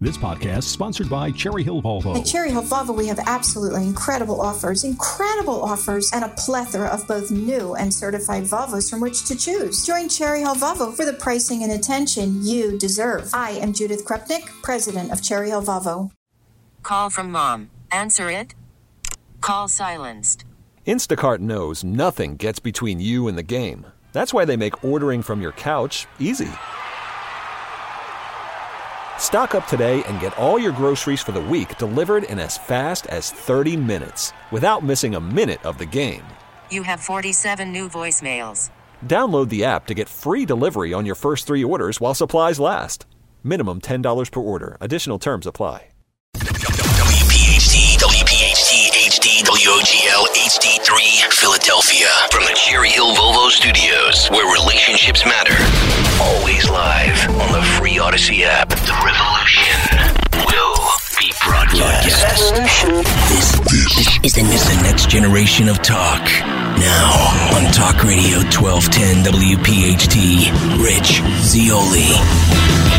This podcast is sponsored by Cherry Hill Volvo. At Cherry Hill Volvo, we have absolutely incredible offers, and a plethora of both new and certified Volvos from which to choose. Join Cherry Hill Volvo for the pricing and attention you deserve. I am Judith Krupnik, president of Cherry Hill Volvo. Call from mom. Answer it. Call silenced. Instacart knows nothing gets between you and the game. That's why they make ordering from your couch easy. Stock up today and get all your groceries for the week delivered in as fast as 30 minutes without missing a minute of the game. You have 47 new voicemails. Download the app to get free delivery on your first 3 orders while supplies last. Minimum $10 per order. Additional terms apply. WPHT HD WOGL HD3 Philadelphia from the Cherry Hill Volvo Studios, where relationships matter. Always live on the free Odyssey app. The revolution will be broadcast. This is the next generation of talk. Now on Talk Radio 1210 WPHT, Rich Zeoli.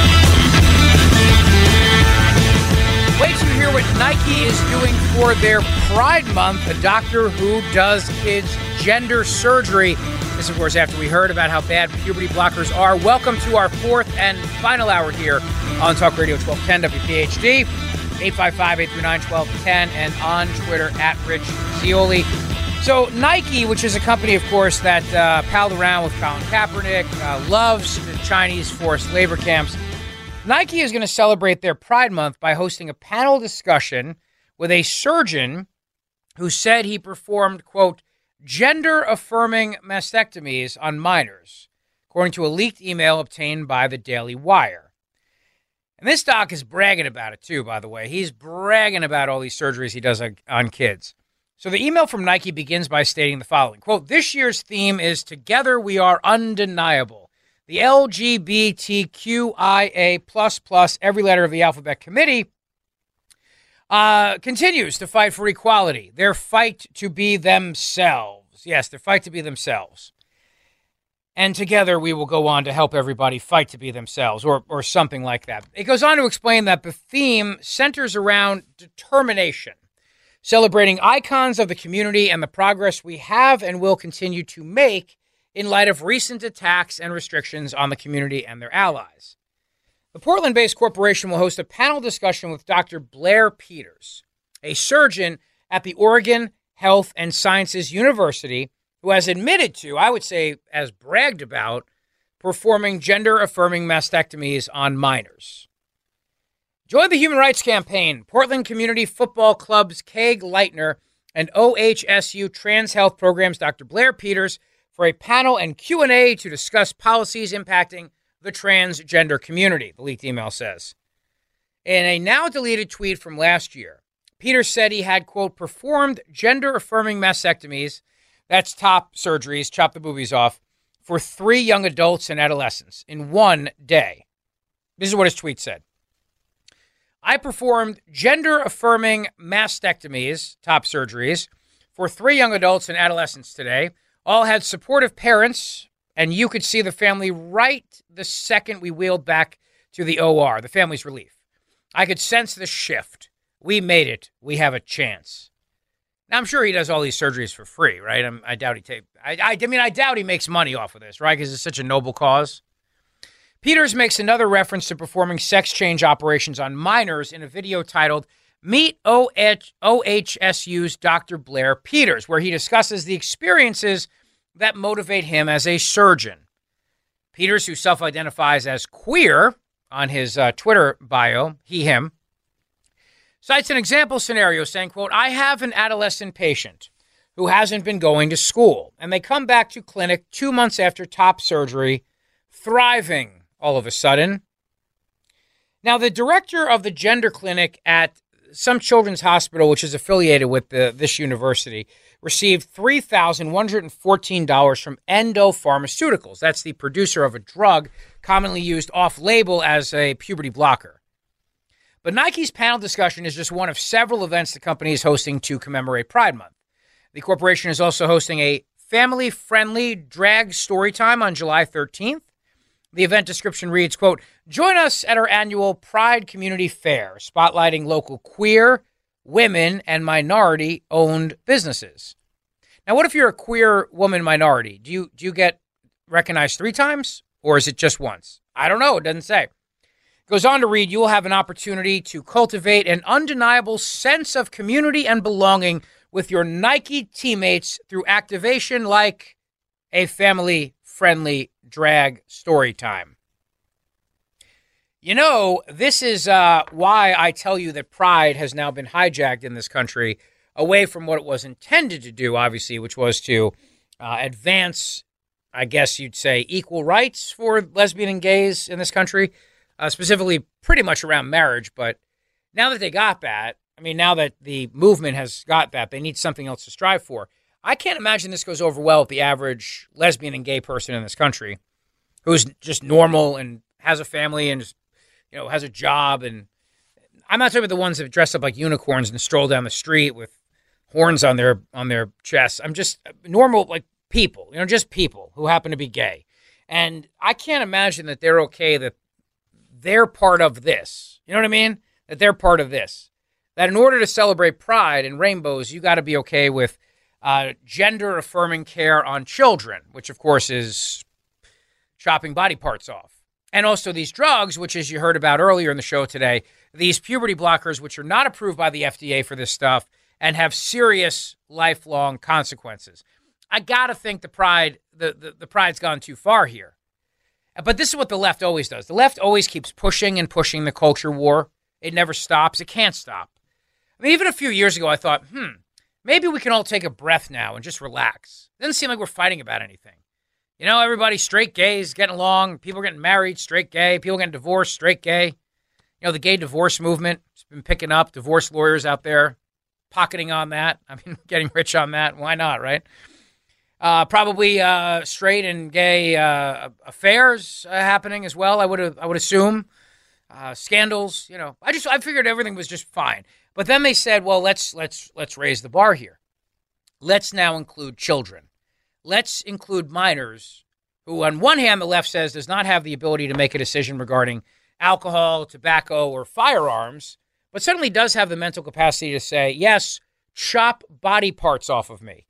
Wait till you hear what Nike is doing for their Pride Month. A doctor who does kids' gender surgery. This, of course, after we heard about how bad puberty blockers are. Welcome to our fourth and final hour here on Talk Radio 1210 WPHD, 855-839-1210, and on Twitter at Rich Zeoli. So Nike, which is a company, of course, that palled around with Colin Kaepernick, loves the Chinese forced labor camps. Nike is going to celebrate their Pride Month by hosting a panel discussion with a surgeon who said he performed, quote, gender-affirming mastectomies on minors, according to a leaked email obtained by the Daily Wire. And this doc is bragging about it, too, by the way. He's bragging about all these surgeries he does on kids. So the email from Nike begins by stating the following, quote, this year's theme is Together We Are Undeniable. The LGBTQIA++, every letter of the alphabet committee, continues to fight for equality. Their fight to be themselves. Yes, their fight to be themselves. And together we will go on to help everybody fight to be themselves, or something like that. It goes on to explain that the theme centers around determination, celebrating icons of the community and the progress we have and will continue to make in light of recent attacks and restrictions on the community and their allies. The Portland-based corporation will host a panel discussion with Dr. Blair Peters, a surgeon at the Oregon Health and Sciences University, who has admitted to, I would say, as bragged about, performing gender-affirming mastectomies on minors. Join the Human Rights Campaign, Portland Community Football Club's Kaig Leitner, and OHSU Trans Health Program's Dr. Blair Peters for a panel and Q&A to discuss policies impacting the transgender community, the leaked email says. In a now-deleted tweet from last year, Peters said he had, quote, performed gender-affirming mastectomies, that's top surgeries, chop the boobies off, for 3 young adults and adolescents in one day. This is what his tweet said. I performed gender-affirming mastectomies, top surgeries, for 3 young adults and adolescents today. All had supportive parents, and you could see the family right the second we wheeled back to the OR, the family's relief. I could sense the shift. We made it. We have a chance. Now, I'm sure he does all these surgeries for free, right? I doubt I doubt he makes money off of this, right? Because it's such a noble cause. Peters makes another reference to performing sex change operations on minors in a video titled Meet OHSU's Dr. Blair Peters, where he discusses the experiences that motivate him as a surgeon. Peters, who self-identifies as queer on his Twitter bio, him, cites an example scenario saying, quote, I have an adolescent patient who hasn't been going to school, and they come back to clinic 2 months after top surgery, thriving all of a sudden. Now, the director of the gender clinic at some children's hospital, which is affiliated with this university, received $3,114 from Endo Pharmaceuticals. That's the producer of a drug commonly used off-label as a puberty blocker. But Nike's panel discussion is just one of several events the company is hosting to commemorate Pride Month. The corporation is also hosting a family-friendly drag story time on July 13th. The event description reads, quote, join us at our annual Pride Community Fair, spotlighting local queer, women, and minority-owned businesses. Now, what if you're a queer woman minority? Do you get recognized 3 times, or is it just once? I don't know. It doesn't say. It goes on to read, you will have an opportunity to cultivate an undeniable sense of community and belonging with your Nike teammates through activation like a family-friendly drag story time. You know, this is why I tell you that pride has now been hijacked in this country away from what it was intended to do, obviously, which was to advance, I guess you'd say, equal rights for lesbian and gays in this country, specifically pretty much around marriage. But now that they got that, I mean, now that the movement has got that, they need something else to strive for. I can't imagine this goes over well with the average lesbian and gay person in this country who's just normal and has a family and just, has a job. And I'm not talking about the ones that dress up like unicorns and stroll down the street with horns on their chests. I'm just normal, like people, just people who happen to be gay. And I can't imagine that they're okay that they're part of this. You know what I mean? That they're part of this. That in order to celebrate pride and rainbows, you got to be okay with gender-affirming care on children, which, of course, is chopping body parts off. And also these drugs, which, as you heard about earlier in the show today, these puberty blockers, which are not approved by the FDA for this stuff and have serious lifelong consequences. I got to think the pride's gone too far here. But this is what the left always does. The left always keeps pushing and pushing the culture war. It never stops. It can't stop. I mean, even a few years ago, I thought, maybe we can all take a breath now and just relax. It doesn't seem like we're fighting about anything. Everybody, straight gays, getting along. People getting married, straight gay. People getting divorced, straight gay. The gay divorce movement has been picking up. Divorce lawyers out there pocketing on that. I mean, getting rich on that. Why not, right? Probably straight and gay affairs happening as well, I would assume. Scandals, I figured everything was just fine. But then they said, well, let's raise the bar here. Let's now include children. Let's include minors who, on one hand, the left says does not have the ability to make a decision regarding alcohol, tobacco, or firearms, but certainly does have the mental capacity to say, yes, chop body parts off of me.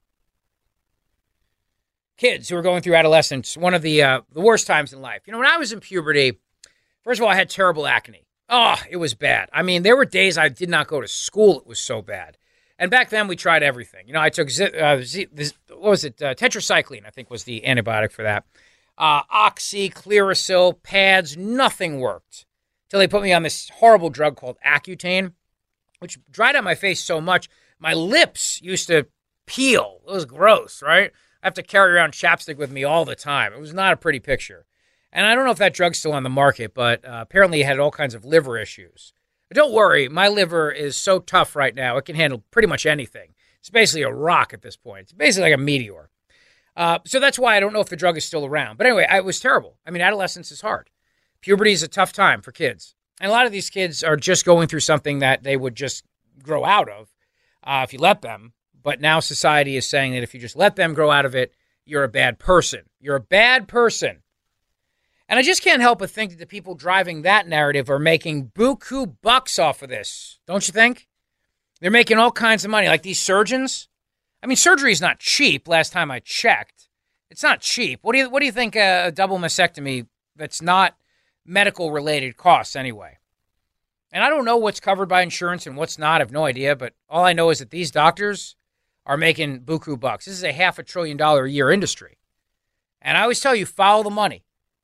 Kids who are going through adolescence, one of the worst times in life. When I was in puberty, first of all, I had terrible acne. Oh, it was bad. I mean, there were days I did not go to school. It was so bad. And back then, we tried everything. I took, tetracycline, I think was the antibiotic for that. Oxy, Clearasil, pads, nothing worked. Until they put me on this horrible drug called Accutane, which dried out my face so much, my lips used to peel. It was gross, right? I have to carry around chapstick with me all the time. It was not a pretty picture. And I don't know if that drug's still on the market, but apparently it had all kinds of liver issues. But don't worry, my liver is so tough right now, it can handle pretty much anything. It's basically a rock at this point. It's basically like a meteor. So that's why I don't know if the drug is still around. But anyway, it was terrible. I mean, adolescence is hard. Puberty is a tough time for kids. And a lot of these kids are just going through something that they would just grow out of if you let them. But now society is saying that if you just let them grow out of it, you're a bad person. You're a bad person. And I just can't help but think that the people driving that narrative are making buku bucks off of this. Don't you think? They're making all kinds of money, like these surgeons. I mean, surgery is not cheap. Last time I checked, it's not cheap. What do you think a double mastectomy that's not medical related costs anyway? And I don't know what's covered by insurance and what's not. I have no idea. But all I know is that these doctors are making buku bucks. This is a $500 billion a year industry. And I always tell you, follow the money.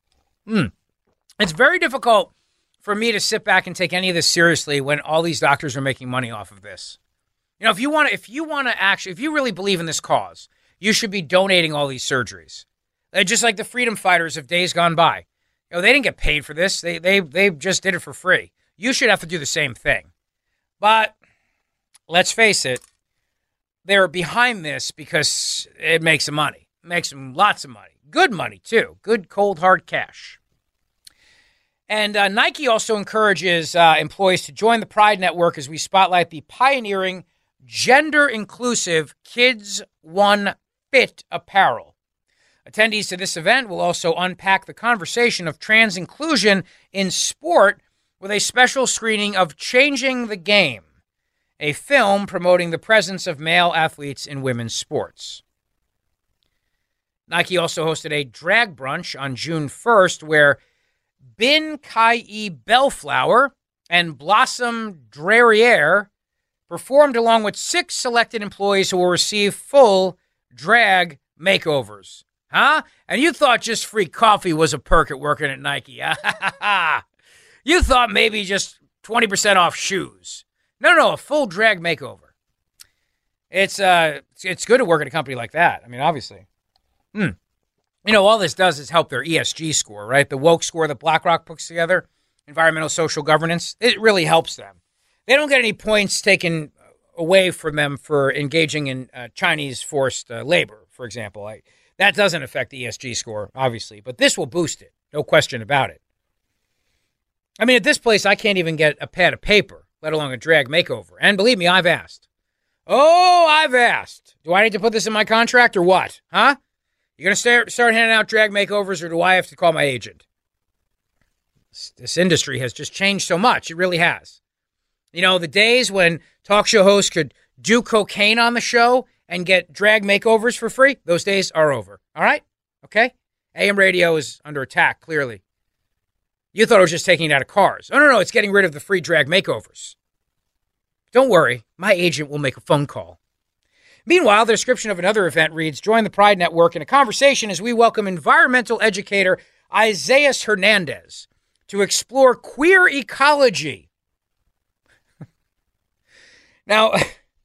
It's very difficult for me to sit back and take any of this seriously when all these doctors are making money off of this. If you want to if you really believe in this cause, you should be donating all these surgeries. Just like the freedom fighters of days gone by. They didn't get paid for this. They just did it for free. You should have to do the same thing. But let's face it, they're behind this because it makes them money. It makes them lots of money. Good money, too. Good, cold, hard cash. And Nike also encourages employees to join the Pride Network as we spotlight the pioneering gender-inclusive Kids One Fit apparel. Attendees to this event will also unpack the conversation of trans inclusion in sport with a special screening of Changing the Game, a film promoting the presence of male athletes in women's sports. Nike also hosted a drag brunch on June 1st where Bin Kai Bellflower and Blossom Drariere performed along with 6 selected employees who will receive full drag makeovers. Huh? And you thought just free coffee was a perk at working at Nike. You thought maybe just 20% off shoes. No, a full drag makeover. It's good to work at a company like that. I mean, obviously. You know, all this does is help their ESG score, right? The woke score that BlackRock puts together, environmental social governance, it really helps them. They don't get any points taken away from them for engaging in Chinese forced labor, for example. That doesn't affect the ESG score, obviously, but this will boost it. No question about it. I mean, at this place, I can't even get a pad of paper, let alone a drag makeover. And believe me, I've asked. Oh, I've asked. Do I need to put this in my contract or what? Huh? You going to start handing out drag makeovers, or do I have to call my agent? This industry has just changed so much. It really has. You know, the days when talk show hosts could do cocaine on the show and get drag makeovers for free, those days are over. All right? Okay? AM radio is under attack, clearly. You thought it was just taking it out of cars. Oh, no, it's getting rid of the free drag makeovers. Don't worry, my agent will make a phone call. Meanwhile, the description of another event reads, join the Pride Network in a conversation as we welcome environmental educator Isaias Hernandez to explore queer ecology. Now,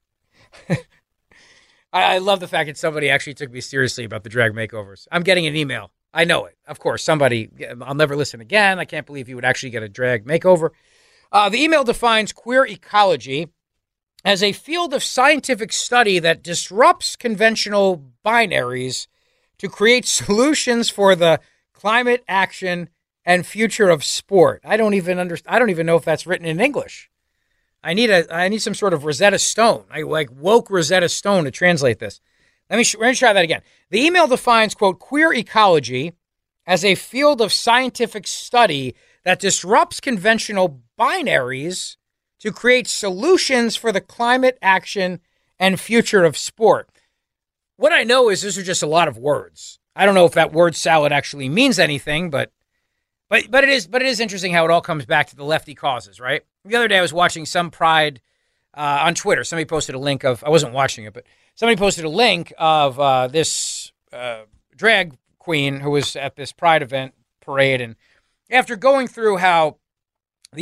I love the fact that somebody actually took me seriously about the drag makeovers. I'm getting an email. I know it. Of course, somebody, I'll never listen again. I can't believe you would actually get a drag makeover. The email defines queer ecology as a field of scientific study that disrupts conventional binaries to create solutions for the climate action and future of sport. I don't even know if that's written in English. I need some sort of Rosetta Stone. I like woke Rosetta Stone to translate this. Let me try that again. The email defines, quote, queer ecology as a field of scientific study that disrupts conventional binaries to create solutions for the climate action and future of sport. What I know is these are just a lot of words. I don't know if that word salad actually means anything, but it is interesting how it all comes back to the lefty causes, right? The other day I was watching some Pride on Twitter. Somebody posted a link of, I wasn't watching it, but somebody posted a link of this drag queen who was at this Pride event parade. And after going through how the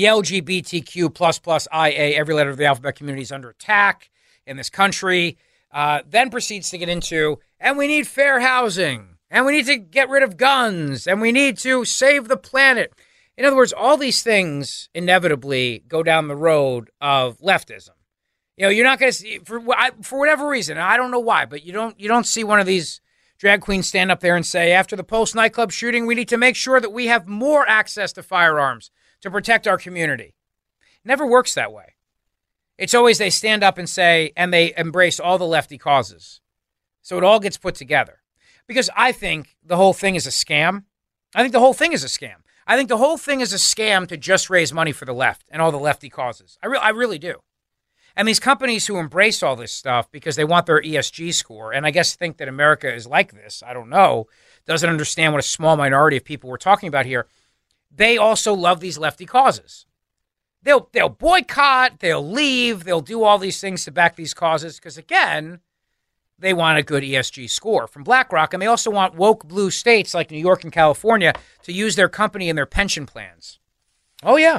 LGBTQ++IA, every letter of the alphabet community, is under attack in this country, then proceeds to get into, and we need fair housing, and we need to get rid of guns, and we need to save the planet. In other words, all these things inevitably go down the road of leftism. You know, you're not going to see, for whatever reason, I don't know why, but you don't see one of these drag queens stand up there and say, after the Pulse nightclub shooting, we need to make sure that we have more access to firearms to protect our community. It never works that way. It's always they stand up and say, and they embrace all the lefty causes. So it all gets put together. Because I think the whole thing is a scam. I think the whole thing is a scam to just raise money for the left and all the lefty causes. I really do. And these companies who embrace all this stuff because they want their ESG score, and I guess think that America is like this, I don't know, doesn't understand what a small minority of people we're talking about here, they also love these lefty causes. They'll boycott, they'll leave, they'll do all these things to back these causes because, again, they want a good ESG score from BlackRock, and they also want woke blue states like New York and California to use their company in their pension plans. Oh, yeah.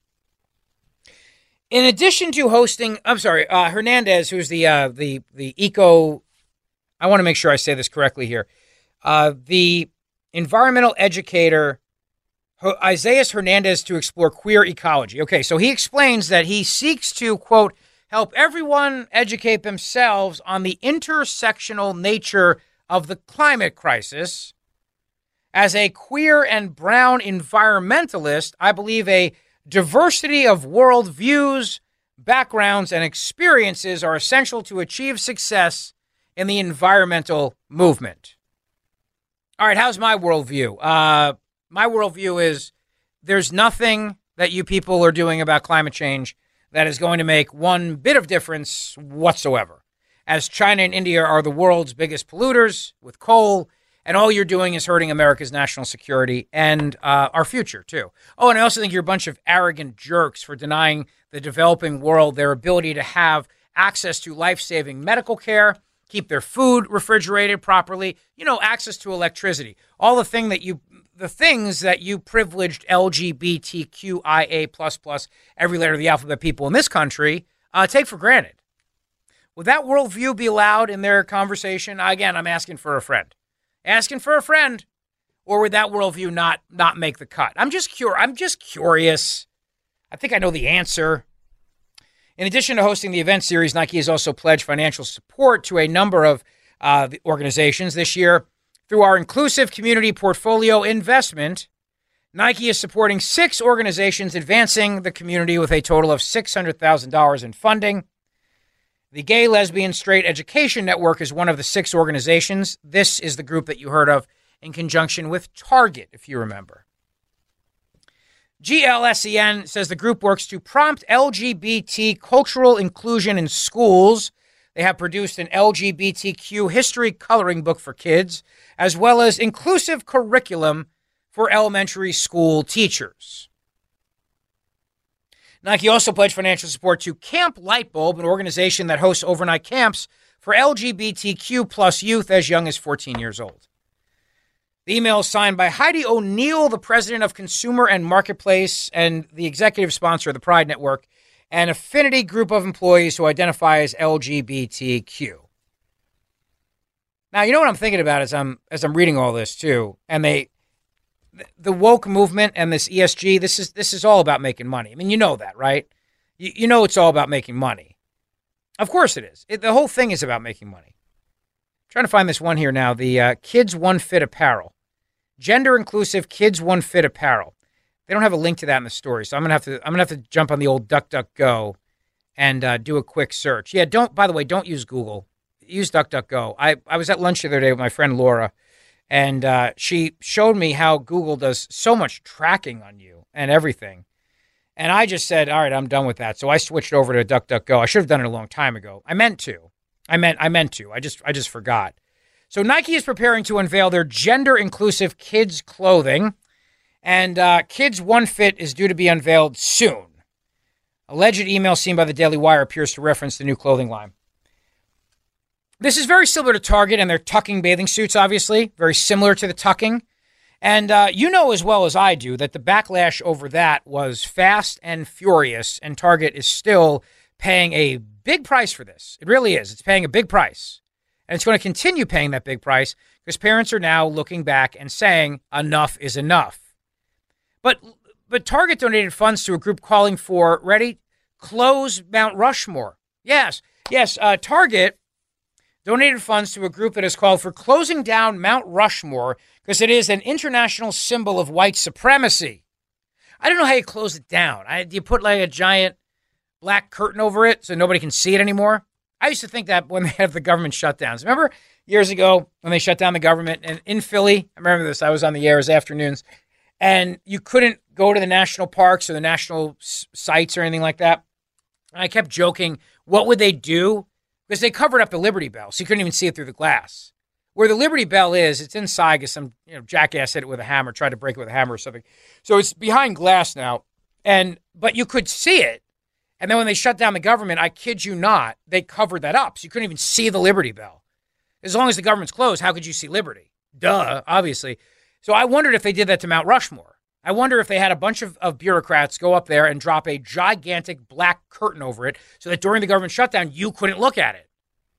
In addition to hosting, Hernandez, who's the eco, I want to make sure I say this correctly here, the environmental educator, Isaias Hernandez, to explore queer ecology. Okay, so he explains that he seeks to, quote, help everyone educate themselves on the intersectional nature of the climate crisis. As a queer and brown environmentalist, I believe a diversity of worldviews, backgrounds, and experiences are essential to achieve success in the environmental movement. All right, how's my worldview? My worldview is there's nothing that you people are doing about climate change that is going to make one bit of difference whatsoever. As China and India are the world's biggest polluters with coal, and all you're doing is hurting America's national security and our future, too. Oh, and I also think you're a bunch of arrogant jerks for denying the developing world their ability to have access to life-saving medical care, keep their food refrigerated properly, access to electricity. All the things that you privileged LGBTQIA++, every letter of the alphabet people in this country take for granted. Would that worldview be allowed in their conversation? Again, I'm asking for a friend. Or would that worldview not make the cut? I'm just curious. I think I know the answer. In addition to hosting the event series, Nike has also pledged financial support to a number of the organizations this year. Through our inclusive community portfolio investment, Nike is supporting 6 organizations advancing the community with a total of $600,000 in funding. The Gay, Lesbian, Straight Education Network is one of the 6 organizations. This is the group that you heard of in conjunction with Target, if you remember. GLSEN says the group works to prompt LGBT cultural inclusion in schools. They have produced an LGBTQ history coloring book for kids, as well as inclusive curriculum for elementary school teachers. Nike also pledged financial support to Camp Lightbulb, an organization that hosts overnight camps for LGBTQ plus youth as young as 14 years old. The email is signed by Heidi O'Neill, the president of Consumer and Marketplace and the executive sponsor of the Pride Network, an affinity group of employees who identify as LGBTQ. Now, you know what I'm thinking about as I'm reading all this too, and the woke movement and this ESG, this is all about making money. I mean, you know that, right? You know it's all about making money. Of course it is. The whole thing is about making money. I'm trying to find this one here now. The Kids One Fit apparel. Gender inclusive Kids One Fit apparel. They don't have a link to that in the story, so I'm gonna have to jump on the old DuckDuckGo and do a quick search. Yeah, by the way, don't use Google. Use DuckDuckGo. I was at lunch the other day with my friend Laura, and she showed me how Google does so much tracking on you and everything. And I just said, all right, I'm done with that. So I switched over to DuckDuckGo. I should have done it a long time ago. I meant to. I just forgot. So Nike is preparing to unveil their gender-inclusive kids clothing, and Kids One Fit is due to be unveiled soon. Alleged email seen by the Daily Wire appears to reference the new clothing line. This is very similar to Target and their tucking bathing suits, obviously. Very similar to the tucking. And you know as well as I do that the backlash over that was fast and furious, and Target is still paying a big price for this. It really is. It's paying a big price. And it's going to continue paying that big price because parents are now looking back and saying enough is enough. But Target donated funds to a group calling for, ready, close Mount Rushmore. Yes, Target donated funds to a group that has called for closing down Mount Rushmore because it is an international symbol of white supremacy. I don't know how you close it down. Do you put like a giant black curtain over it so nobody can see it anymore? I used to think that when they have the government shutdowns. Remember years ago when they shut down the government and in Philly? I remember this. I was on the air as afternoons. And you couldn't go to the national parks or the national sites or anything like that. And I kept joking, what would they do? Because they covered up the Liberty Bell, so you couldn't even see it through the glass. Where the Liberty Bell is, it's inside because some jackass hit it with a hammer, tried to break it with a hammer or something. So it's behind glass now, but you could see it. And then when they shut down the government, I kid you not, they covered that up, so you couldn't even see the Liberty Bell. As long as the government's closed, how could you see Liberty? Duh, obviously. So I wondered if they did that to Mount Rushmore. I wonder if they had a bunch of bureaucrats go up there and drop a gigantic black curtain over it so that during the government shutdown, you couldn't look at it.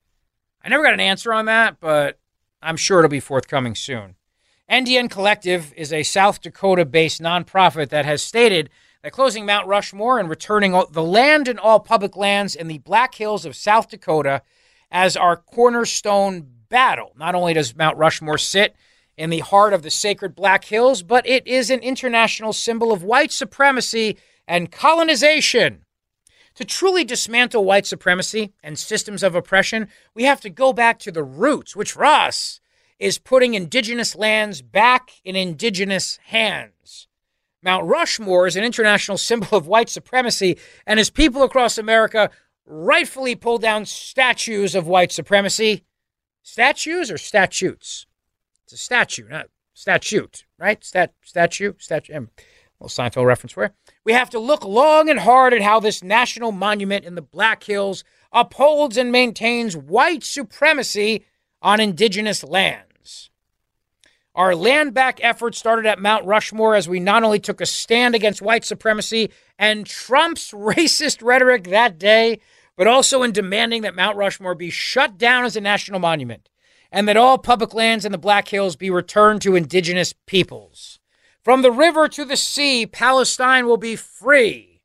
I never got an answer on that, but I'm sure it'll be forthcoming soon. NDN Collective is a South Dakota-based nonprofit that has stated that closing Mount Rushmore and returning the land and all public lands in the Black Hills of South Dakota as our cornerstone battle. Not only does Mount Rushmore sit in the heart of the sacred Black Hills, but it is an international symbol of white supremacy and colonization. To truly dismantle white supremacy and systems of oppression, we have to go back to the roots, which for us is putting indigenous lands back in indigenous hands. Mount Rushmore is an international symbol of white supremacy, and as people across America rightfully pull down statues of white supremacy. Statues or statutes? It's a statue, not statute, right? Statue. Little Seinfeld reference for you. We have to look long and hard at how this national monument in the Black Hills upholds and maintains white supremacy on indigenous lands. Our land back effort started at Mount Rushmore as we not only took a stand against white supremacy and Trump's racist rhetoric that day, but also in demanding that Mount Rushmore be shut down as a national monument and that all public lands in the Black Hills be returned to indigenous peoples. From the river to the sea, Palestine will be free.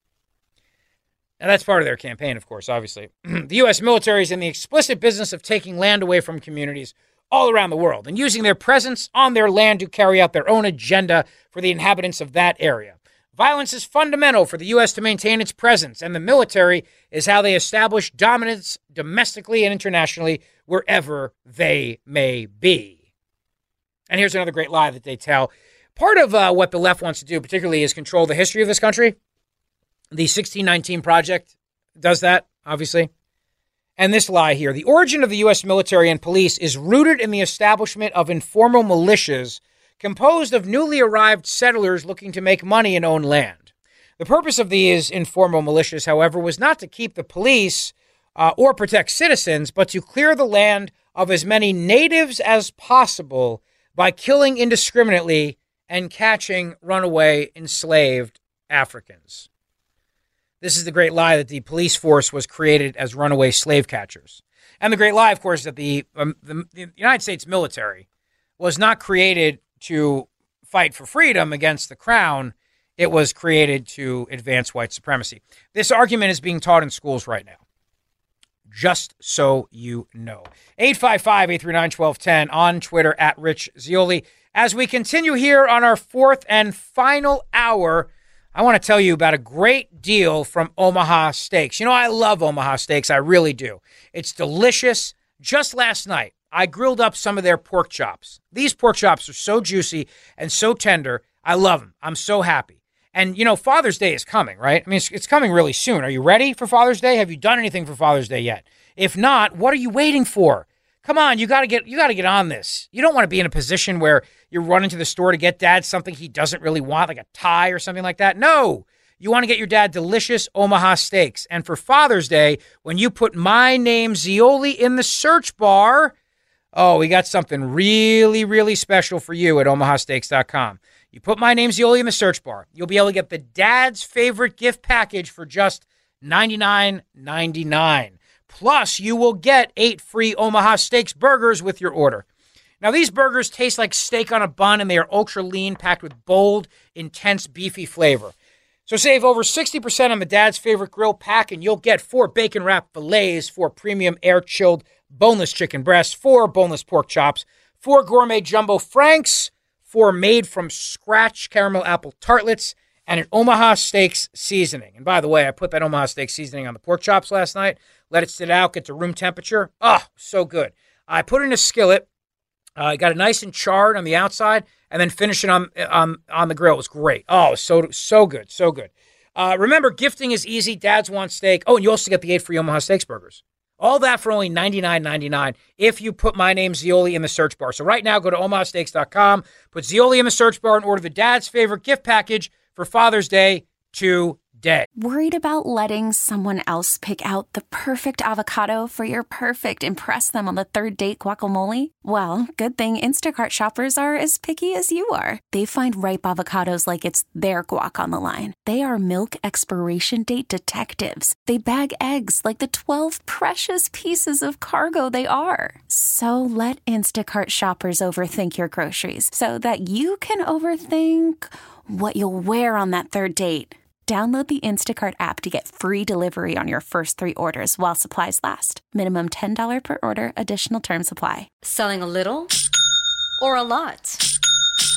Now, that's part of their campaign, of course, obviously. The U.S. military is in the explicit business of taking land away from communities all around the world and using their presence on their land to carry out their own agenda for the inhabitants of that area. Violence is fundamental for the U.S. to maintain its presence, and the military is how they establish dominance domestically and internationally wherever they may be. And here's another great lie that they tell. Part of what the left wants to do, particularly, is control the history of this country. The 1619 Project does that, obviously. And this lie here, the origin of the U.S. military and police is rooted in the establishment of informal militias composed of newly arrived settlers looking to make money and own land. The purpose of these informal militias, however, was not to keep the police or protect citizens, but to clear the land of as many natives as possible by killing indiscriminately and catching runaway enslaved Africans. This is the great lie that the police force was created as runaway slave catchers. And the great lie, of course, that the United States military was not created to fight for freedom against the crown. It was created to advance white supremacy. This argument is being taught in schools right now. Just so you know. 855-839-1210 on Twitter at Rich Zeoli. As we continue here on our fourth and final hour, I want to tell you about a great deal from Omaha Steaks. You know, I love Omaha Steaks. I really do. It's delicious. Just last night, I grilled up some of their pork chops. These pork chops are so juicy and so tender. I love them. I'm so happy. And, you know, Father's Day is coming, right? I mean, it's coming really soon. Are you ready for Father's Day? Have you done anything for Father's Day yet? If not, what are you waiting for? Come on, you got to get on this. You don't want to be in a position where you're running to the store to get dad something he doesn't really want, like a tie or something like that. No, you want to get your dad delicious Omaha Steaks. And for Father's Day, when you put my name, Zeoli, in the search bar, oh, we got something really, really special for you at omahasteaks.com. You put my name, Zeoli, in the search bar. You'll be able to get the dad's favorite gift package for just $99.99. Plus, you will get 8 free Omaha Steaks burgers with your order. Now, these burgers taste like steak on a bun, and they are ultra lean, packed with bold, intense, beefy flavor. So save over 60% on the dad's favorite grill pack, and you'll get 4 bacon-wrapped fillets, 4 premium air-chilled boneless chicken breasts, 4 boneless pork chops, 4 gourmet jumbo franks, 4 made-from-scratch caramel apple tartlets, and an Omaha Steaks seasoning. And by the way, I put that Omaha Steaks seasoning on the pork chops last night. Let it sit out, get to room temperature. Oh, so good. I put it in a skillet. Got it nice and charred on the outside, and then finish it on the grill. It was great. Oh, so good, so good. Remember, gifting is easy. Dads want steak. Oh, and you also get the 8 free Omaha Steaks burgers. All that for only $99.99 if you put my name, Zeoli, in the search bar. So right now, go to omahasteaks.com, put Zeoli in the search bar, and order the dad's favorite gift package for Father's Day today. Worried about letting someone else pick out the perfect avocado for your perfect impress them on the third date guacamole? Well, good thing Instacart shoppers are as picky as you are. They find ripe avocados like it's their guac on the line. They are milk expiration date detectives. They bag eggs like the 12 precious pieces of cargo they are. So let Instacart shoppers overthink your groceries so that you can overthink what you'll wear on that third date. Download the Instacart app to get free delivery on your first 3 orders while supplies last. Minimum $10 per order. Additional terms apply. Selling a little or a lot?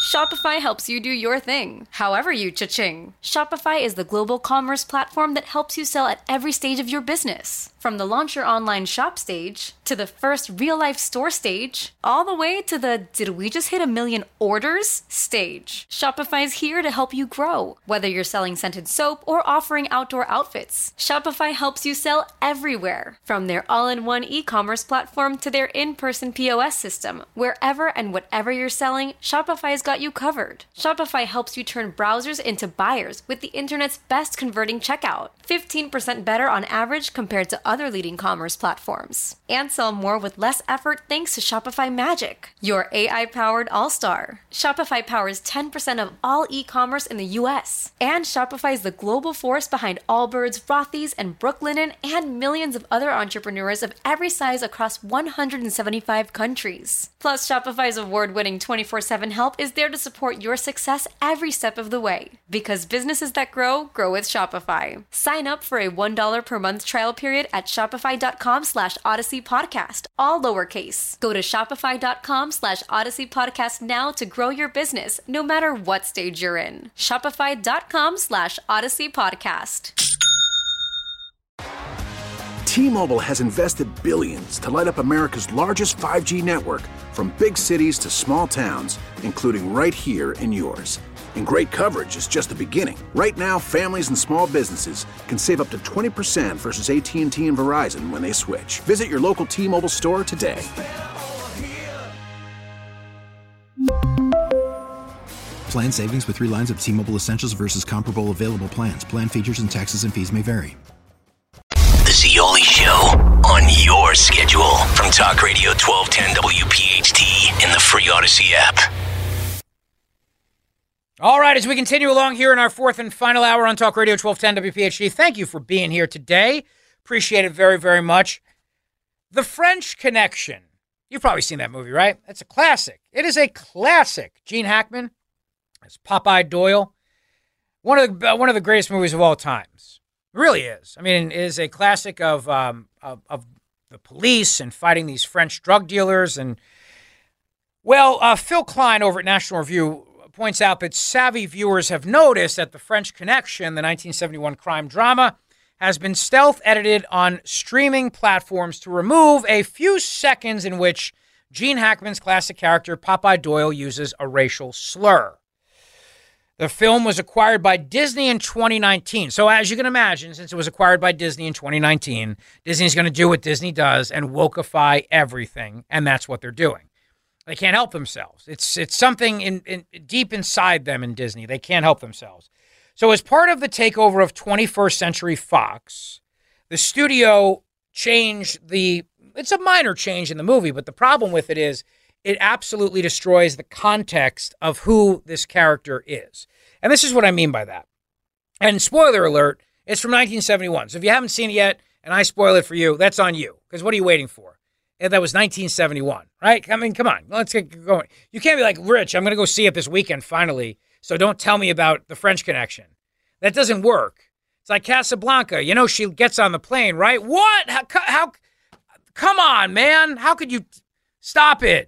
Shopify helps you do your thing, however you cha-ching. Shopify is the global commerce platform that helps you sell at every stage of your business. From the launch your online shop stage, to the first real-life store stage, all the way to the did we just hit 1 million orders stage. Shopify's here to help you grow. Whether you're selling scented soap or offering outdoor outfits, Shopify helps you sell everywhere. From their all-in-one e-commerce platform to their in-person POS system, wherever and whatever you're selling, Shopify's got you covered. Shopify helps you turn browsers into buyers with the internet's best converting checkout. 15% better on average compared to other leading commerce platforms. And sell more with less effort thanks to Shopify Magic, your AI-powered all-star. Shopify powers 10% of all e-commerce in the US. And Shopify is the global force behind Allbirds, Rothy's, and Brooklinen, and millions of other entrepreneurs of every size across 175 countries. Plus, Shopify's award-winning 24/7 help is there to support your success every step of the way. Because businesses that grow, grow with Shopify. Sign up for a $1 per month trial period at shopify.com/Odyssey Podcast, all lowercase. Go to shopify.com/Odyssey Podcast now to grow your business, no matter what stage you're in. Shopify.com/Odyssey Podcast. T-Mobile has invested billions to light up America's largest 5G network, from big cities to small towns, including right here in yours. And great coverage is just the beginning. Right now, families and small businesses can save up to 20% versus AT&T and Verizon when they switch. Visit your local T-Mobile store today. Plan savings with 3 lines of T-Mobile Essentials versus comparable available plans. Plan features and taxes and fees may vary. The Zeoli Show on your schedule from Talk Radio 1210 WPHT in the free Odyssey app. All right, as we continue along here in our fourth and final hour on Talk Radio 1210 WPHT, thank you for being here today. Appreciate it very, very much. The French Connection. You've probably seen that movie, right? It's a classic. It is a classic. Gene Hackman as Popeye Doyle. One of the greatest movies of all times. It really is. I mean, it is a classic of the police and fighting these French drug dealers. And, well, Phil Klein over at National Review points out that savvy viewers have noticed that The French Connection, the 1971 crime drama, has been stealth edited on streaming platforms to remove a few seconds in which Gene Hackman's classic character Popeye Doyle uses a racial slur. The film was acquired by Disney in 2019. So as you can imagine, since it was acquired by Disney in 2019, Disney's going to do what Disney does and wokeify everything, and that's what they're doing. They can't help themselves. It's something in deep inside them in Disney. They can't help themselves. So as part of the takeover of 21st Century Fox, the studio changed it's a minor change in the movie, but the problem with it is it absolutely destroys the context of who this character is. And this is what I mean by that. And spoiler alert, it's from 1971. So if you haven't seen it yet, and I spoil it for you, that's on you. Because what are you waiting for? And that was 1971, right? I mean, come on. Let's get going. You can't be like, Rich, I'm going to go see it this weekend finally, so don't tell me about The French Connection. That doesn't work. It's like Casablanca. You know, she gets on the plane, right? What? How come on, man. How could you stop it?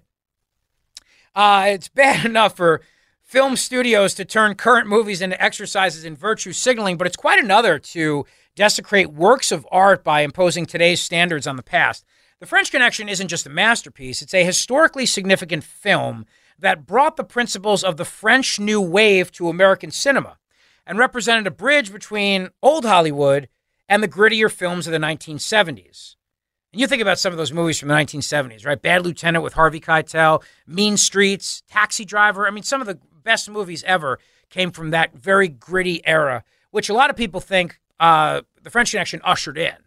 It's bad enough for film studios to turn current movies into exercises in virtue signaling, but it's quite another to desecrate works of art by imposing today's standards on the past. The French Connection isn't just a masterpiece. It's a historically significant film that brought the principles of the French New Wave to American cinema and represented a bridge between old Hollywood and the grittier films of the 1970s. And you think about some of those movies from the 1970s, right? Bad Lieutenant with Harvey Keitel, Mean Streets, Taxi Driver. I mean, some of the best movies ever came from that very gritty era, which a lot of people think the French Connection ushered in.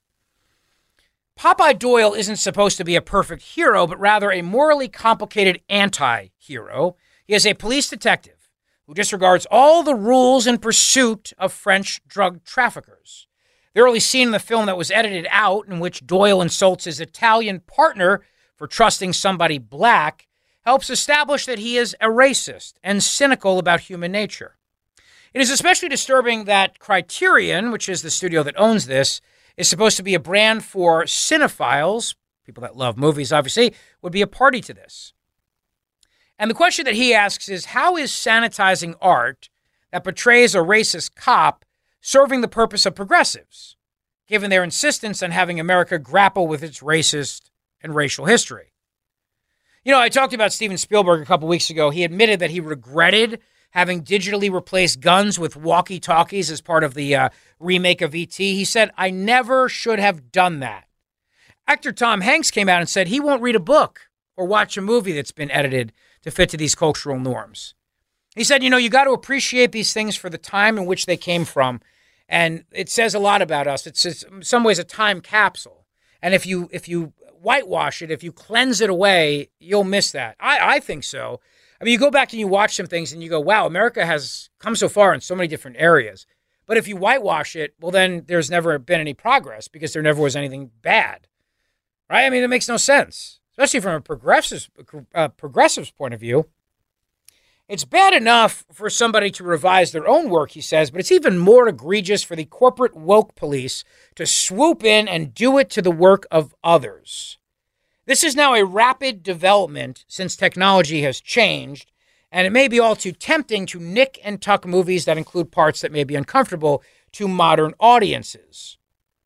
Popeye Doyle isn't supposed to be a perfect hero, but rather a morally complicated anti-hero. He is a police detective who disregards all the rules in pursuit of French drug traffickers. The early scene in the film that was edited out, in which Doyle insults his Italian partner for trusting somebody black, helps establish that he is a racist and cynical about human nature. It is especially disturbing that Criterion, which is the studio that owns this, is supposed to be a brand for cinephiles, people that love movies, obviously, would be a party to this. And the question that he asks is, how is sanitizing art that portrays a racist cop serving the purpose of progressives, given their insistence on having America grapple with its racist and racial history? You know, I talked about Steven Spielberg a couple weeks ago. He admitted that he regretted having digitally replaced guns with walkie-talkies as part of the remake of E.T. He said, I never should have done that. Actor Tom Hanks came out and said he won't read a book or watch a movie that's been edited to fit to these cultural norms. He said, you know, you got to appreciate these things for the time in which they came from. And it says a lot about us. It's in some ways a time capsule. And if you whitewash it, if you cleanse it away, you'll miss that. I think so. I mean, you go back and you watch some things and you go, wow, America has come so far in so many different areas. But if you whitewash it, well, then there's never been any progress because there never was anything bad. Right? I mean, it makes no sense, especially from a progressive's point of view. It's bad enough for somebody to revise their own work, he says, but it's even more egregious for the corporate woke police to swoop in and do it to the work of others. This is now a rapid development since technology has changed, and it may be all too tempting to nick and tuck movies that include parts that may be uncomfortable to modern audiences.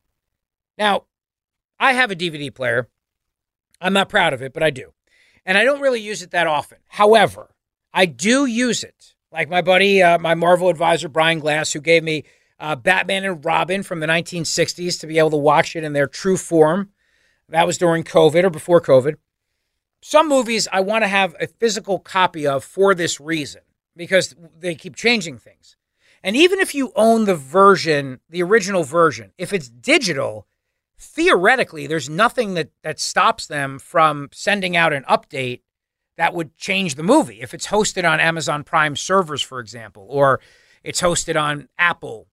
Now, I have a DVD player. I'm not proud of it, but I do. And I don't really use it that often. However, I do use it. Like my buddy, my Marvel advisor, Brian Glass, who gave me Batman and Robin from the 1960s to be able to watch it in their true form. That was during COVID or before COVID. Some movies I want to have a physical copy of for this reason, because they keep changing things. And even if you own the version, the original version, if it's digital, theoretically, there's nothing that stops them from sending out an update that would change the movie. If it's hosted on Amazon Prime servers, for example, or it's hosted on Apple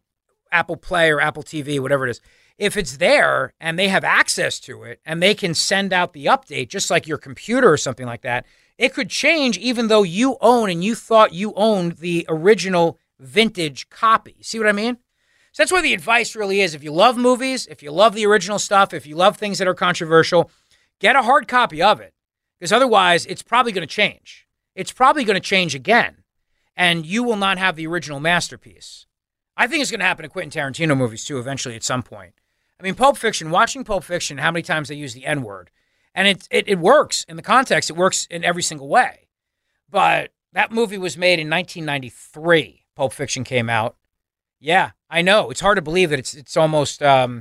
Play or Apple TV, whatever it is. If it's there and they have access to it and they can send out the update, just like your computer or something like that, it could change even though you own and you thought you owned the original vintage copy. See what I mean? So that's where the advice really is. If you love movies, if you love the original stuff, if you love things that are controversial, get a hard copy of it. Because otherwise, it's probably going to change. It's probably going to change again. And you will not have the original masterpiece. I think it's going to happen to Quentin Tarantino movies, too, eventually at some point. I mean, Pulp Fiction, watching Pulp Fiction, how many times they use the N-word. And it works in the context. It works in every single way. But that movie was made in 1993. Pulp Fiction came out. Yeah, I know. It's hard to believe that it's almost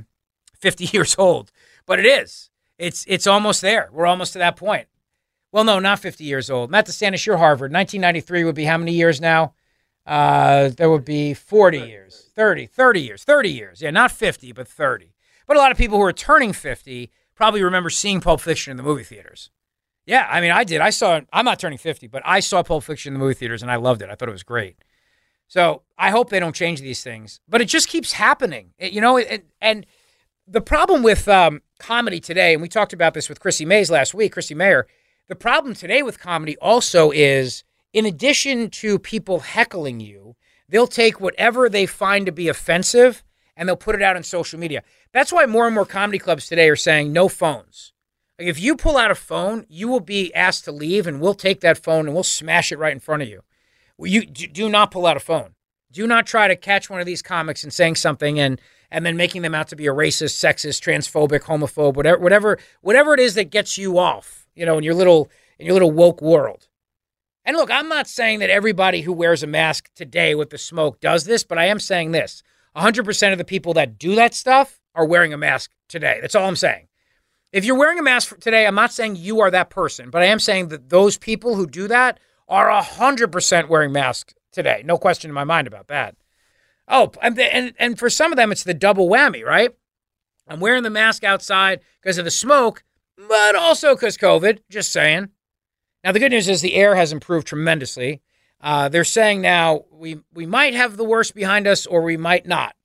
50 years old. But it is. It's almost there. We're almost to that point. Well, no, not 50 years old. Matt DeSantis, you're Harvard. 1993 would be how many years now? There would be 40 years. 30 years. Yeah, not 50, but 30. But a lot of people who are turning 50 probably remember seeing Pulp Fiction in the movie theaters. Yeah, I mean, I did. I saw it. I'm not turning 50, but I saw Pulp Fiction in the movie theaters, and I loved it. I thought it was great. So I hope they don't change these things. But it just keeps happening. And the problem with comedy today, and we talked about this with Chrissy Mays last week, Chrissy Mayer, the problem today with comedy also is, in addition to people heckling you, they'll take whatever they find to be offensive and they'll put it out on social media. That's why more and more comedy clubs today are saying no phones. Like if you pull out a phone, you will be asked to leave and we'll take that phone and we'll smash it right in front of you. You do not pull out a phone. Do not try to catch one of these comics and saying something and then making them out to be a racist, sexist, transphobic, homophobe, whatever it is that gets you off, in your little woke world. And look, I'm not saying that everybody who wears a mask today with the smoke does this, but I am saying this. 100% of the people that do that stuff are wearing a mask today. That's all I'm saying. If you're wearing a mask today, I'm not saying you are that person, but I am saying that those people who do that are 100% wearing masks today. No question in my mind about that. Oh, and for some of them, it's the double whammy, right? I'm wearing the mask outside because of the smoke, but also because COVID, just saying. Now, the good news is the air has improved tremendously. They're saying now we might have the worst behind us or we might not.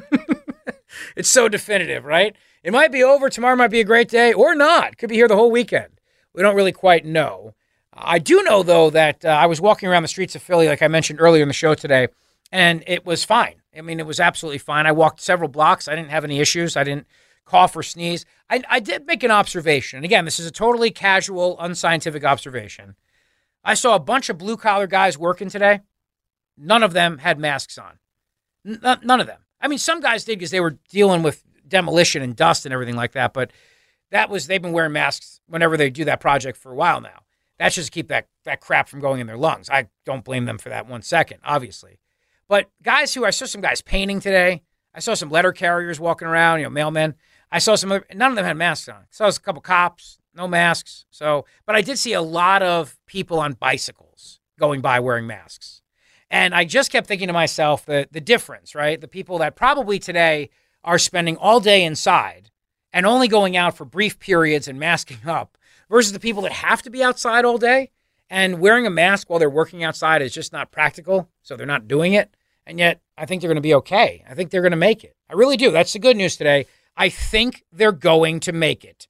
It's so definitive, right? It might be over. Tomorrow might be a great day or not. Could be here the whole weekend. We don't really quite know. I do know, though, that I was walking around the streets of Philly, like I mentioned earlier in the show today, and it was fine. I mean, it was absolutely fine. I walked several blocks. I didn't have any issues. I didn't cough or sneeze. I did make an observation. And again, this is a totally casual, unscientific observation. I saw a bunch of blue-collar guys working today. None of them had masks on. None of them. I mean, some guys did because they were dealing with demolition and dust and everything like that, but they've been wearing masks whenever they do that project for a while now. That's just to keep that crap from going in their lungs. I don't blame them for that 1 second, obviously. But I saw some guys painting today. I saw some letter carriers walking around, mailmen. I saw none of them had masks on. I saw a couple cops, no masks. But I did see a lot of people on bicycles going by wearing masks. And I just kept thinking to myself the difference, right? The people that probably today are spending all day inside and only going out for brief periods and masking up versus the people that have to be outside all day and wearing a mask while they're working outside is just not practical, so they're not doing it. And yet, I think they're going to be okay. I think they're going to make it. I really do. That's the good news today. I think they're going to make it.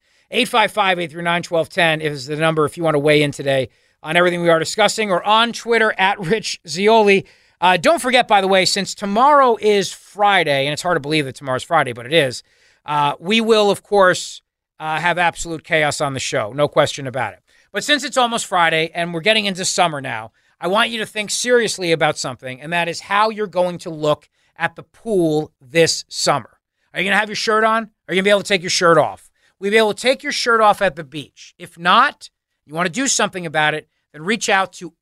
855-839-1210 is the number if you want to weigh in today on everything we are discussing, or on Twitter at Rich Zeoli. Don't forget, by the way, since tomorrow is Friday, and it's hard to believe that tomorrow's Friday, but it is, we will, of course, have absolute chaos on the show. No question about it. But since it's almost Friday and we're getting into summer now, I want you to think seriously about something, and that is how you're going to look at the pool this summer. Are you going to have your shirt on? Or are you going to be able to take your shirt off? Will you be able to take your shirt off at the beach? If not, you want to do something about it, then reach out to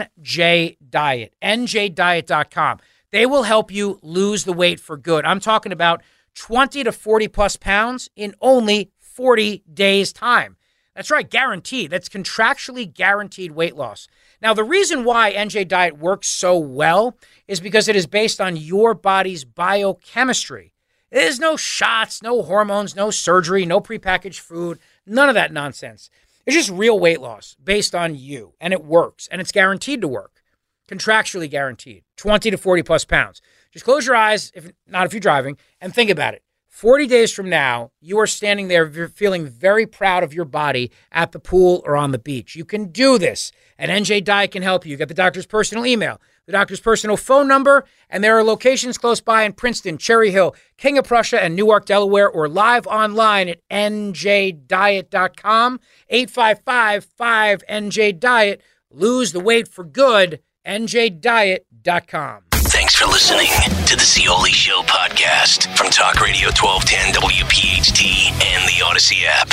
NJ Diet, njdiet.com. They will help you lose the weight for good. I'm talking about 20 to 40 plus pounds in only 40 days' time. That's right, guaranteed. That's contractually guaranteed weight loss. Now, the reason why NJ Diet works so well is because it is based on your body's biochemistry. There's no shots, no hormones, no surgery, no prepackaged food, none of that nonsense. It's just real weight loss based on you, and it works, and it's guaranteed to work, contractually guaranteed, 20 to 40 plus pounds. Just close your eyes, if you're driving, and think about it. 40 days from now, you are standing there feeling very proud of your body at the pool or on the beach. You can do this, and NJ Diet can help you. You get the doctor's personal email, the doctor's personal phone number, and there are locations close by in Princeton, Cherry Hill, King of Prussia, and Newark, Delaware, or live online at njdiet.com, 855-5NJ-DIET. Lose the weight for good, njdiet.com. Thanks for listening to the Zeoli Show podcast from Talk Radio 1210 WPHT and the Odyssey app.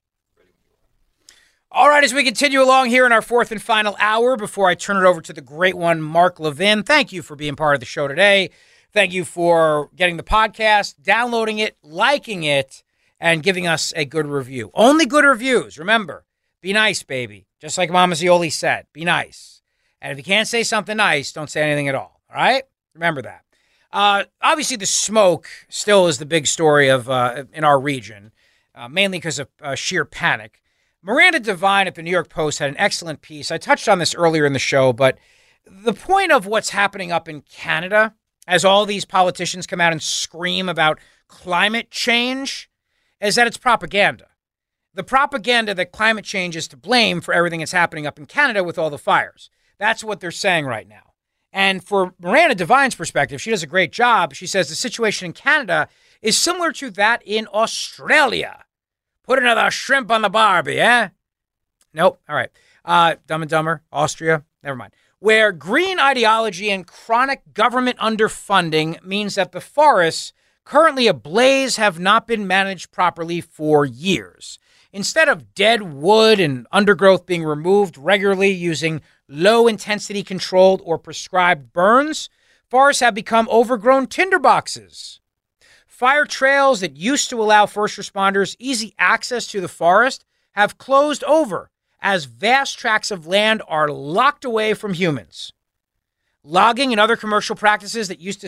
All right, as we continue along here in our fourth and final hour, before I turn it over to the great one, Mark Levin, thank you for being part of the show today. Thank you for getting the podcast, downloading it, liking it, and giving us a good review. Only good reviews. Remember, be nice, baby. Just like Mama Zeoli said, be nice. And if you can't say something nice, don't say anything at all. All right? Remember that. Obviously, the smoke still is the big story of in our region, mainly because of sheer panic. Miranda Devine at the New York Post had an excellent piece. I touched on this earlier in the show, but the point of what's happening up in Canada, as all these politicians come out and scream about climate change, is that it's propaganda. The propaganda that climate change is to blame for everything that's happening up in Canada with all the fires. That's what they're saying right now. And for Miranda Devine's perspective, she does a great job. She says the situation in Canada is similar to that in Australia. Put another shrimp on the Barbie, eh? Nope. All right. Dumb and Dumber, Austria, never mind. Where green ideology and chronic government underfunding means that the forests currently ablaze have not been managed properly for years. Instead of dead wood and undergrowth being removed regularly using low-intensity controlled or prescribed burns, forests have become overgrown tinderboxes. Fire trails that used to allow first responders easy access to the forest have closed over as vast tracts of land are locked away from humans. Logging and other commercial practices that used to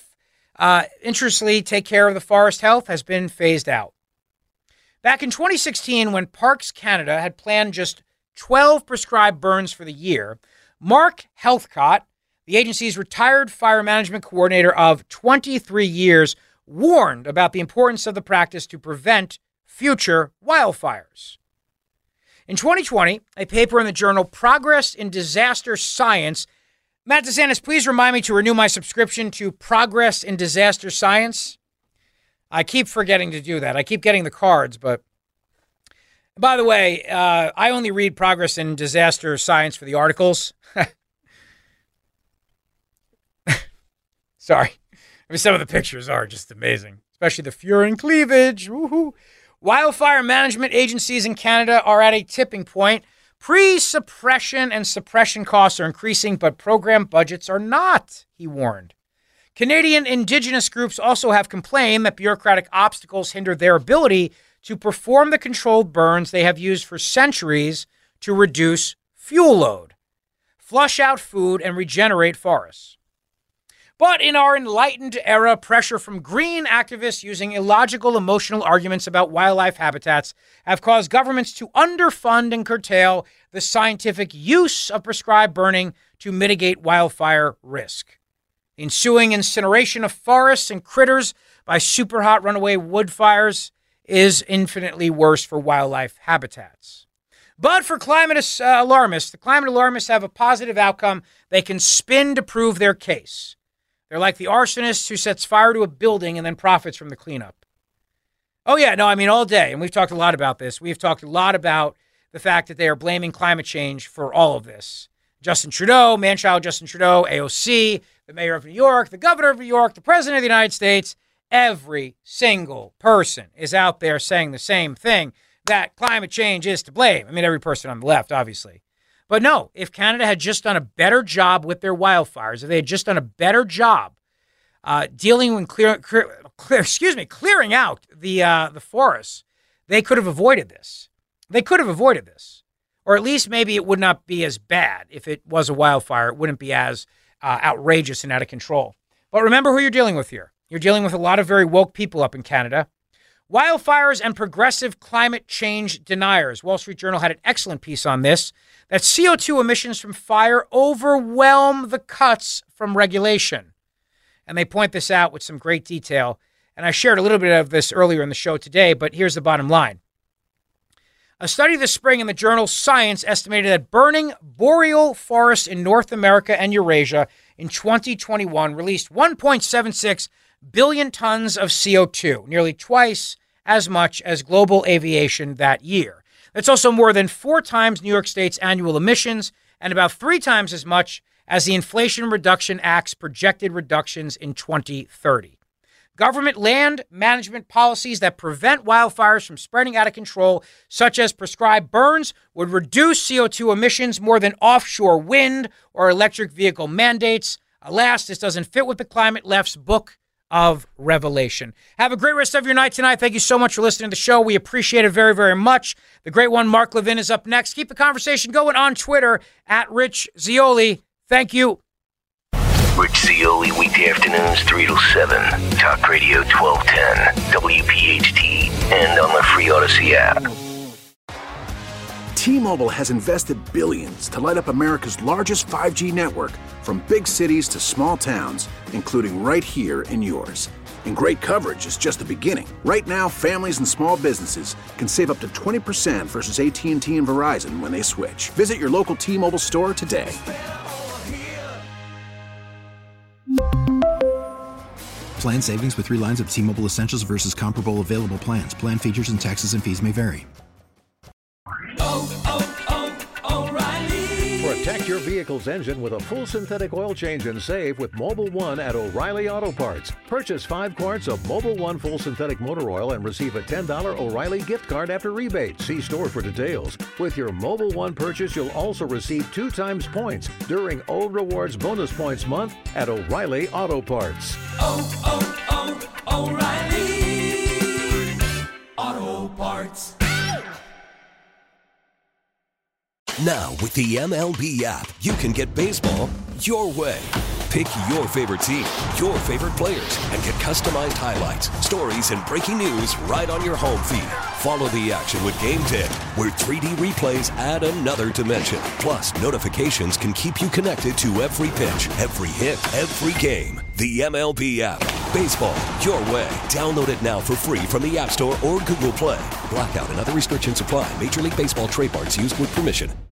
self-interestedly take care of the forest health has been phased out. Back in 2016, when Parks Canada had planned just 12 prescribed burns for the year, Mark Heathcott, the agency's retired fire management coordinator of 23 years, warned about the importance of the practice to prevent future wildfires. In 2020, a paper in the journal Progress in Disaster Science. Matt DeSantis, please remind me to renew my subscription to Progress in Disaster Science. I keep forgetting to do that. I keep getting the cards, but By the way, I only read progress and disaster science for the articles. Sorry. I mean, some of the pictures are just amazing, especially the furin cleavage. Woohoo. Wildfire management agencies in Canada are at a tipping point. Pre-suppression and suppression costs are increasing, but program budgets are not, he warned. Canadian Indigenous groups also have complained that bureaucratic obstacles hinder their ability to perform the controlled burns they have used for centuries to reduce fuel load, flush out food, and regenerate forests. But in our enlightened era, pressure from green activists using illogical emotional arguments about wildlife habitats have caused governments to underfund and curtail the scientific use of prescribed burning to mitigate wildfire risk. The ensuing incineration of forests and critters by superhot runaway wood fires is infinitely worse for wildlife habitats. But for climate alarmists, the climate alarmists have a positive outcome they can spin to prove their case. They're like the arsonist who sets fire to a building and then profits from the cleanup. Oh, yeah, no, I mean, all day. And we've talked a lot about this. We've talked a lot about the fact that they are blaming climate change for all of this. Justin Trudeau, man-child Justin Trudeau, AOC, the mayor of New York, the governor of New York, the president of the United States, every single person is out there saying the same thing, that climate change is to blame. I mean, every person on the left, obviously. But no, if Canada had just done a better job with their wildfires, if they had just done a better job dealing with clearing out the forests, they could have avoided this. They could have avoided this. Or at least maybe it would not be as bad if it was a wildfire. It wouldn't be as outrageous and out of control. But remember who you're dealing with here. You're dealing with a lot of very woke people up in Canada. Wildfires and progressive climate change deniers. Wall Street Journal had an excellent piece on this, that CO2 emissions from fire overwhelm the cuts from regulation. And they point this out with some great detail. And I shared a little bit of this earlier in the show today, but here's the bottom line. A study this spring in the journal Science estimated that burning boreal forests in North America and Eurasia in 2021 released 1.76 billion tons of CO2, nearly twice as much as global aviation that year. That's also more than 4 times New York State's annual emissions and about 3 times as much as the Inflation Reduction Act's projected reductions in 2030. Government land management policies that prevent wildfires from spreading out of control, such as prescribed burns, would reduce CO2 emissions more than offshore wind or electric vehicle mandates. Alas, this doesn't fit with the climate left's book of revelation. Have a great rest of your night tonight. Thank you so much for listening to the show. We appreciate it very, very much. The great one, Mark Levin, is up next. Keep the conversation going on Twitter at Rich Zeoli. Thank you. Rich Zeoli, weekday afternoons 3 to 7. Talk Radio 1210, WPHT, and on the free Odyssey app. T-Mobile has invested billions to light up America's largest 5G network, from big cities to small towns, including right here in yours. And great coverage is just the beginning. Right now, families and small businesses can save up to 20% versus AT&T and Verizon when they switch. Visit your local T-Mobile store today. Plan savings with 3 lines of T-Mobile Essentials versus comparable available plans. Plan features and taxes and fees may vary. Protect your vehicle's engine with a full synthetic oil change and save with Mobil 1 at O'Reilly Auto Parts. Purchase 5 quarts of Mobil 1 full synthetic motor oil and receive a $10 O'Reilly gift card after rebate. See store for details. With your Mobil 1 purchase, you'll also receive 2 times points during O Rewards Bonus Points Month at O'Reilly Auto Parts. O'Reilly Auto Parts. Now, with the MLB app, you can get baseball your way. Pick your favorite team, your favorite players, and get customized highlights, stories, and breaking news right on your home feed. Follow the action with Game Day, where 3D replays add another dimension. Plus, notifications can keep you connected to every pitch, every hit, every game. The MLB app. Baseball your way. Download it now for free from the App Store or Google Play. Blackout and other restrictions apply. Major League Baseball trademarks used with permission.